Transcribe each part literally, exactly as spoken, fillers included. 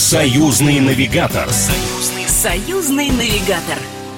Союзный навигатор. Союзный, союзный навигатор.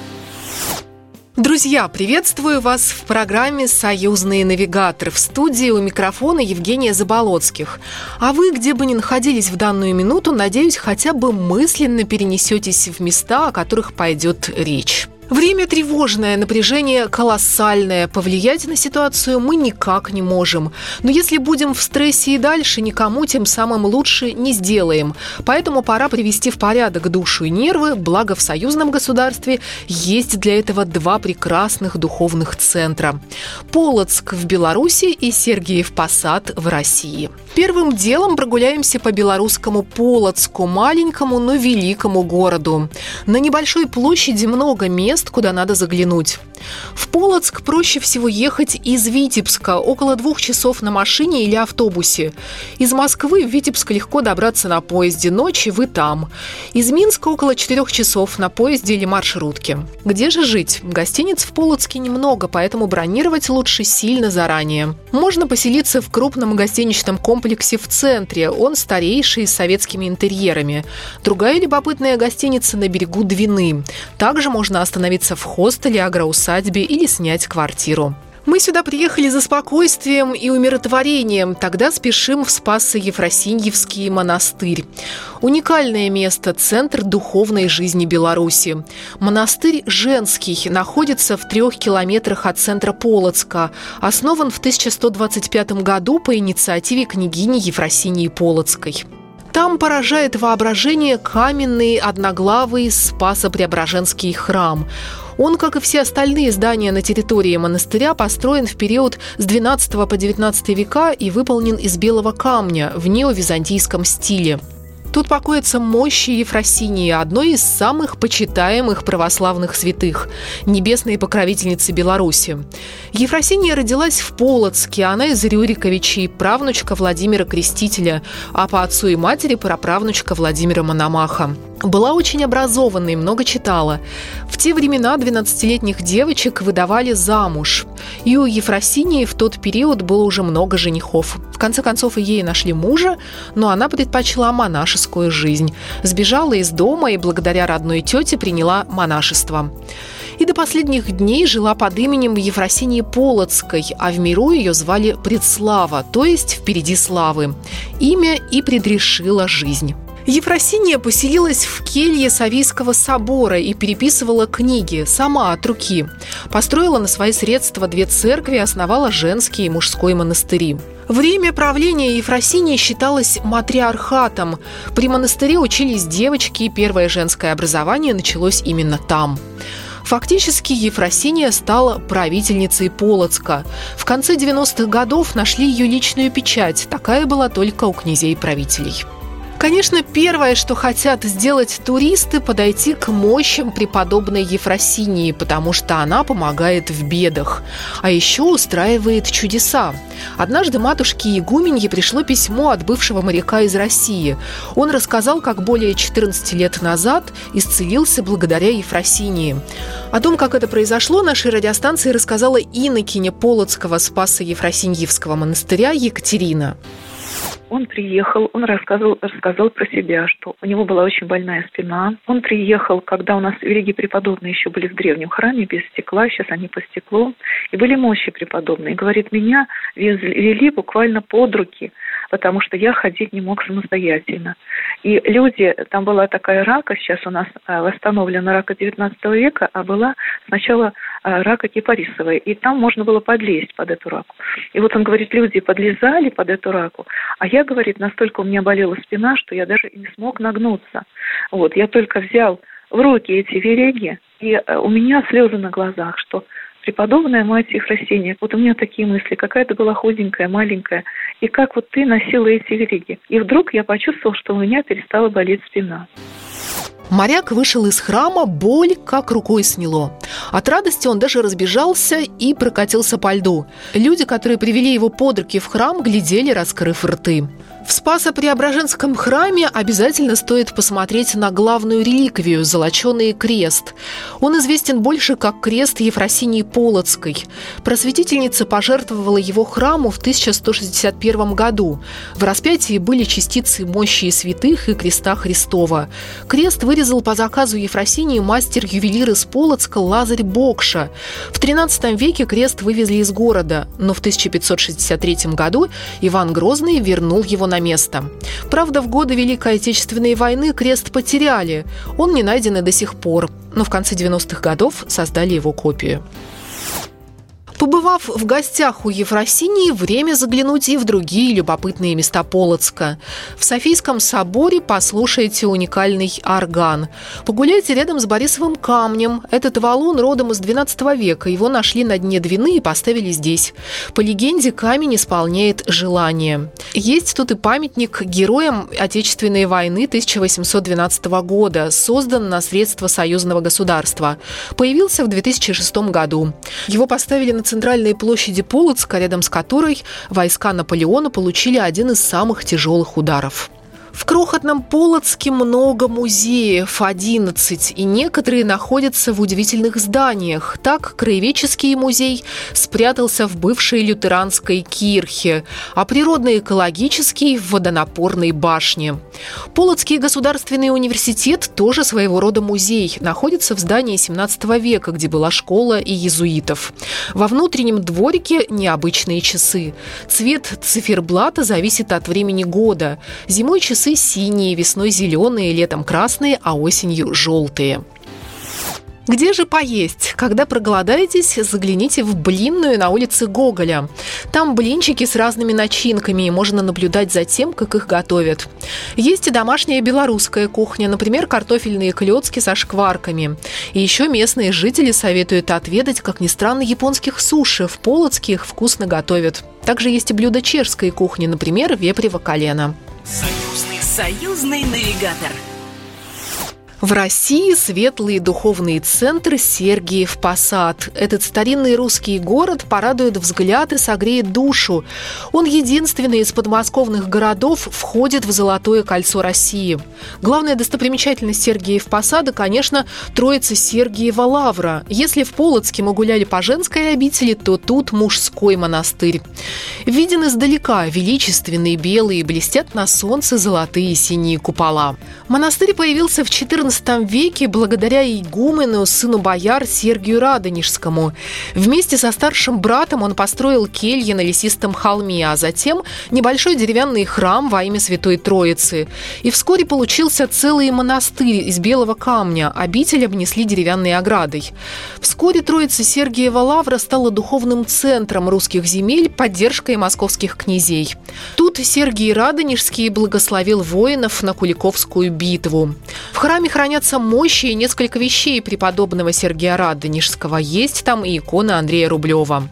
Друзья, приветствую вас в программе «Союзный навигатор». В студии у микрофона Евгения Заболоцких. А вы, где бы ни находились в данную минуту, надеюсь, хотя бы мысленно перенесетесь в места, о которых пойдет речь. Время тревожное, напряжение колоссальное. Повлиять на ситуацию мы никак не можем. Но если будем в стрессе и дальше, никому тем самым лучше не сделаем. Поэтому пора привести в порядок душу и нервы, благо в союзном государстве есть для этого два прекрасных духовных центра. Полоцк в Беларуси и Сергиев Посад в России. Первым делом прогуляемся по белорусскому Полоцку, маленькому, но великому городу. На небольшой площади много мест, куда надо заглянуть. В Полоцк проще всего ехать из Витебска, около двух часов на машине или автобусе. Из Москвы в Витебск легко добраться на поезде, ночью вы там. Из Минска около четырех часов на поезде или маршрутке. Где же жить? Гостиниц в Полоцке немного, поэтому бронировать лучше сильно заранее. Можно поселиться в крупном гостиничном комплексе в центре, он старейший, с советскими интерьерами. Другая любопытная гостиница на берегу Двины. Также можно остановиться в хостеле, агроусадьбе или снять квартиру. Мы сюда приехали за спокойствием и умиротворением, тогда спешим в Спассо-Ефросиньевский монастырь. Уникальное место – центр духовной жизни Беларуси. Монастырь женский, находится в трех километрах от центра Полоцка. Основан в тысяча сто двадцать пятом году по инициативе княгини Ефросинии Полоцкой. Там поражает воображение каменный одноглавый Спасо-Преображенский храм. Он, как и все остальные здания на территории монастыря, построен в период с двенадцатого по девятнадцатый века и выполнен из белого камня в неовизантийском стиле. Тут покоятся мощи Ефросинии, одной из самых почитаемых православных святых, небесной покровительницы Беларуси. Ефросиния родилась в Полоцке, она из Рюриковичей, правнучка Владимира Крестителя, а по отцу и матери праправнучка Владимира Мономаха. Была очень образованной, много читала. В те времена двенадцатилетних девочек выдавали замуж. И у Ефросинии в тот период было уже много женихов. В конце концов, и ей нашли мужа, но она предпочла монашескую жизнь. Сбежала из дома и благодаря родной тете приняла монашество. И до последних дней жила под именем Ефросинии Полоцкой, а в миру ее звали Предслава, то есть впереди славы. Имя и предрешило жизнь. Ефросиния поселилась в келье Савийского собора и переписывала книги, сама от руки. Построила на свои средства две церкви, основала женский и мужской монастыри. Время правления Ефросинии считалось матриархатом. При монастыре учились девочки, и первое женское образование началось именно там. Фактически Ефросиния стала правительницей Полоцка. В конце девяностых годов нашли ее личную печать, такая была только у князей-правителей. Конечно, первое, что хотят сделать туристы – подойти к мощам преподобной Ефросинии, потому что она помогает в бедах, а еще устраивает чудеса. Однажды матушке игуменье пришло письмо от бывшего моряка из России. Он рассказал, как более четырнадцати лет назад исцелился благодаря Ефросинии. О том, как это произошло, нашей радиостанции рассказала инокиня Полоцкого Спасо-Ефросиньевского монастыря Екатерина. Он приехал, он рассказывал, рассказал про себя, что у него была очень больная спина. Он приехал, когда у нас великие преподобные еще были в древнем храме, без стекла, сейчас они по стеклу, и были мощи преподобные. Говорит, меня вели буквально под руки, потому что я ходить не мог самостоятельно. И люди, там была такая рака, сейчас у нас восстановлена рака девятнадцатого века, а была сначала рака кипарисовая, и там можно было подлезть под эту раку. И вот он говорит, люди подлезали под эту раку, а я, говорит, настолько у меня болела спина, что я даже не смог нагнуться. Вот, я только взял в руки эти вереги, и у меня слезы на глазах, что преподобная мать Ефросиния, вот у меня такие мысли, какая ты была худенькая, маленькая, и как вот ты носила эти вереги. И вдруг я почувствовал, что у меня перестала болеть спина. Моряк вышел из храма, боль как рукой сняло. От радости он даже разбежался и прокатился по льду. Люди, которые привели его под руки в храм, глядели, раскрыв рты. В Спасо-Преображенском храме обязательно стоит посмотреть на главную реликвию – золоченый крест. Он известен больше как крест Ефросинии Полоцкой. Просветительница пожертвовала его храму в тысяча сто шестьдесят первом году. В распятии были частицы мощи святых и креста Христова. Крест вырезал по заказу Ефросинии мастер-ювелир из Полоцка Лазарь Бокша. В тринадцатом веке крест вывезли из города, но в тысяча пятьсот шестьдесят третьем году Иван Грозный вернул его на место. Правда, в годы Великой Отечественной войны крест потеряли. Он не найден и до сих пор, но в конце девяностых годов создали его копию. Побывав в гостях у Ефросинии, время заглянуть и в другие любопытные места Полоцка. В Софийском соборе послушайте уникальный орган. Погуляйте рядом с Борисовым камнем. Этот валун родом из двенадцатого века. Его нашли на дне Двины и поставили здесь. По легенде, камень исполняет желание. Есть тут и памятник героям Отечественной войны тысяча восемьсот двенадцатого года, создан на средства союзного государства. Появился в две тысячи шестом году. Его поставили на центральной площади Полоцка, рядом с которой войска Наполеона получили один из самых тяжелых ударов. В крохотном Полоцке много музеев, одиннадцать, и некоторые находятся в удивительных зданиях. Так, краеведческий музей спрятался в бывшей лютеранской кирхе, а природно-экологический – в водонапорной башне. Полоцкий государственный университет – тоже своего рода музей, находится в здании семнадцатого века, где была школа и иезуитов. Во внутреннем дворике необычные часы. Цвет циферблата зависит от времени года. Зимой часы синие, весной зеленые, летом красные, а осенью желтые. Где же поесть? Когда проголодаетесь, загляните в блинную на улице Гоголя. Там блинчики с разными начинками, и можно наблюдать за тем, как их готовят. Есть и домашняя белорусская кухня, например, картофельные клёцки со шкварками. И еще местные жители советуют отведать, как ни странно, японских суши. В Полоцке их вкусно готовят. Также есть и блюда чешской кухни, например, вепрево колено. Союзный, союзный навигатор. В России светлый духовный центр Сергиев Посад. Этот старинный русский город порадует взгляд и согреет душу. Он единственный из подмосковных городов входит в Золотое кольцо России. Главная достопримечательность Сергиев Посада, конечно, Троица Сергиева Лавра. Если в Полоцке мы гуляли по женской обители, то тут мужской монастырь. Виден издалека, величественные белые, блестят на солнце золотые синие купола. Монастырь появился в четырнадцатом веке благодаря игумену, сыну бояр Сергию Радонежскому. Вместе со старшим братом он построил кельи на лесистом холме, а затем небольшой деревянный храм во имя Святой Троицы. И вскоре получился целый монастырь из белого камня, обитель обнесли деревянной оградой. Вскоре Троица Сергиева Лавра стала духовным центром русских земель, поддержкой московских князей. Тут Сергий Радонежский благословил воинов на Куликовскую битву. В храме хранятся мощи и несколько вещей преподобного Сергия Радонежского. Есть там и икона Андрея Рублева.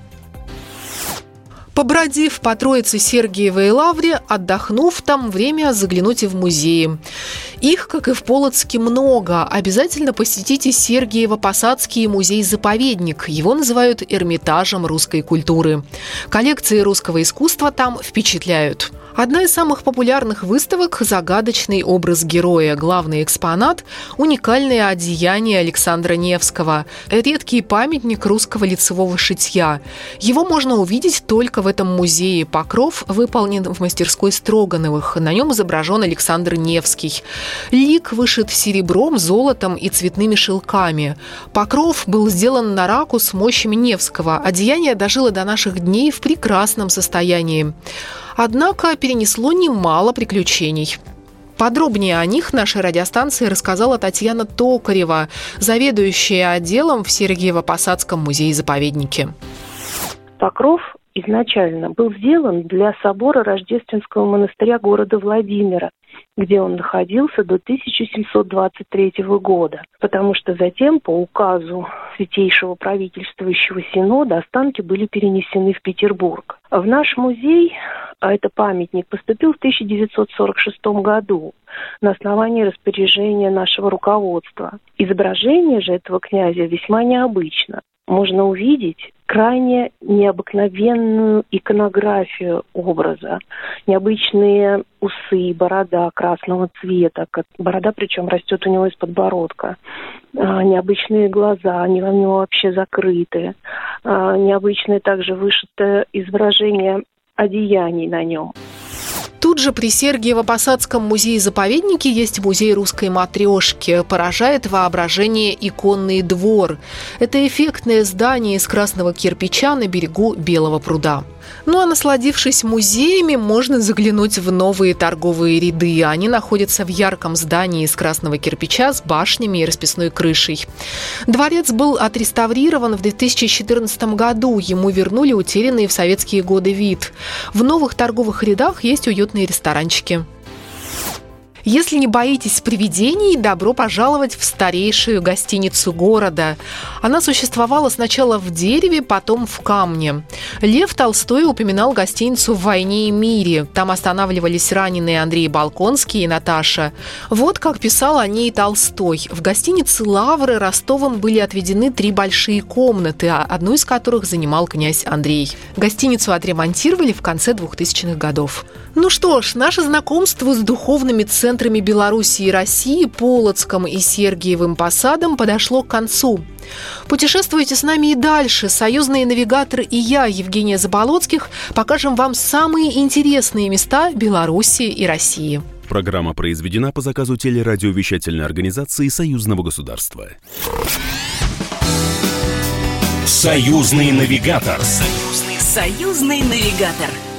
Побродив по Троице Сергиевой Лавре, отдохнув там, время заглянуть и в музеи. Их, как и в Полоцке, много. Обязательно посетите Сергиево-Посадский музей-заповедник. Его называют Эрмитажем русской культуры. Коллекции русского искусства там впечатляют. Одна из самых популярных выставок – загадочный образ героя. Главный экспонат – уникальное одеяние Александра Невского. Редкий памятник русского лицевого шитья. Его можно увидеть только в этом музее. Покров выполнен в мастерской Строгановых. На нем изображен Александр Невский. Лик вышит серебром, золотом и цветными шелками. Покров был сделан на раку с мощами Невского. Одеяние дожило до наших дней в прекрасном состоянии. Однако перенесло немало приключений. Подробнее о них нашей радиостанции рассказала Татьяна Токарева, заведующая отделом в Сергиево-Посадском музее-заповеднике. Покров изначально был сделан для собора Рождественского монастыря города Владимира, где он находился до тысяча семьсот двадцать третьего года, потому что затем, по указу Святейшего правительствующего синода, останки были перенесены в Петербург. В наш музей а это памятник, поступил в тысяча девятьсот сорок шестом году на основании распоряжения нашего руководства. Изображение же этого князя весьма необычно. Можно увидеть крайне необыкновенную иконографию образа. Необычные усы, борода красного цвета. Борода причем растет у него из подбородка. Необычные глаза, они у него вообще закрыты. Необычное также вышитое изображение одеяний на нем. Тут же при Сергиево-Посадском музее-заповеднике есть музей русской матрешки. Поражает воображение иконный двор. Это эффектное здание из красного кирпича на берегу Белого пруда. Ну а насладившись музеями, можно заглянуть в новые торговые ряды. Они находятся в ярком здании из красного кирпича с башнями и расписной крышей. Дворец был отреставрирован в две тысячи четырнадцатом году. Ему вернули утерянный в советские годы вид. В новых торговых рядах есть уютные ресторанчики. Если не боитесь привидений, добро пожаловать в старейшую гостиницу города. Она существовала сначала в дереве, потом в камне. Лев Толстой упоминал гостиницу «В войне и мире». Там останавливались раненые Андрей Болконский и Наташа. Вот как писал о ней Толстой. В гостинице «Лавры» Ростовым были отведены три большие комнаты, одну из которых занимал князь Андрей. Гостиницу отремонтировали в конце двухтысячных годов. Ну что ж, наше знакомство с духовными центрами Беларуси и России, Полоцком и Сергиевым Посадом подошло к концу. Путешествуйте с нами и дальше. Союзные навигаторы и я, Евгения Заболоцких, покажем вам самые интересные места Беларуси и России. Программа произведена по заказу телерадиовещательной организации Союзного государства. Союзный навигатор. Союзный, союзный навигатор.